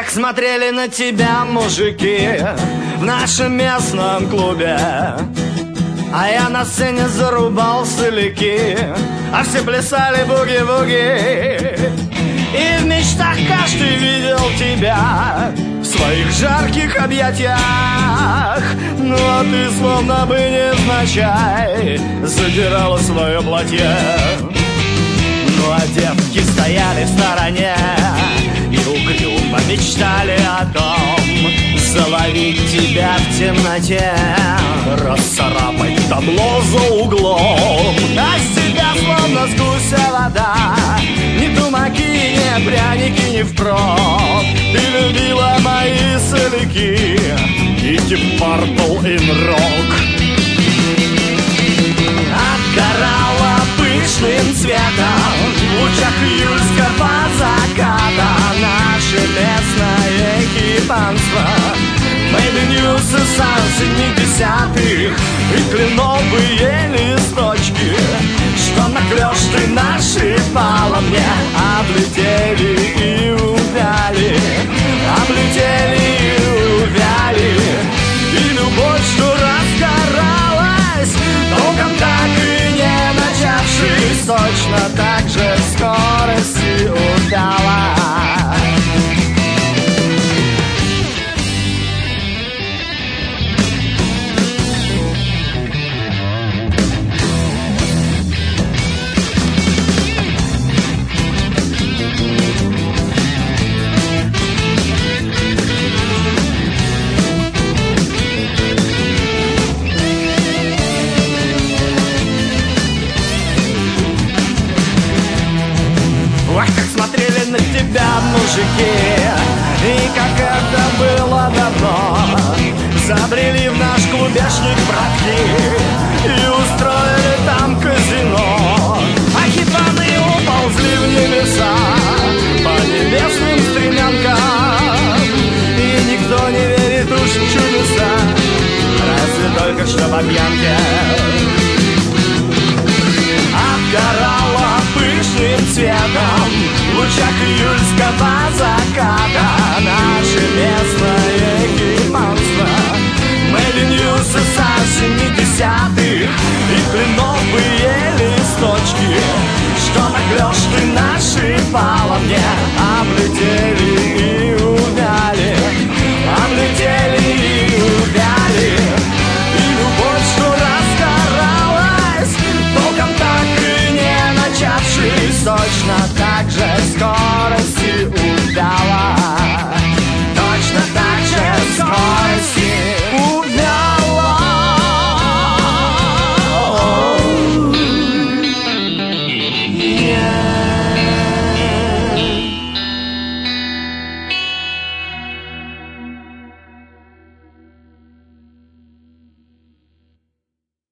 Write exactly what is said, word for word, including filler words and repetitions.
как смотрели на тебя мужики в нашем местном клубе. А я на сцене зарубал соляки, а все плясали буги-буги. И в мечтах каждый видел тебя в своих жарких объятиях. Ну а ты словно бы невзначай задирала свое платье. Ну а девки стояли в стороне и угрюмо мечтали о том заловить тебя в темноте, расцарапать табло за углом. А с тебя словно с гуся вода, ни тумаки, ни пряники, ни впрок. Ты любила мои соляки и Deep Purple in Rock. Отгорала пышным цветом в лучах июльского заката наше местное хипанство. Made in ю эс эс ар семидесятых и кленовые листочки, что на клёш ты нашивала мне, облетели и увяли, облетели и увяли. И любовь, что разгоралась, толком так и не начавшись, точно так же в скорости увяла. Ах, как смотрели на тебя мужики, и как это было давно. Забрели в наш клубешник братки и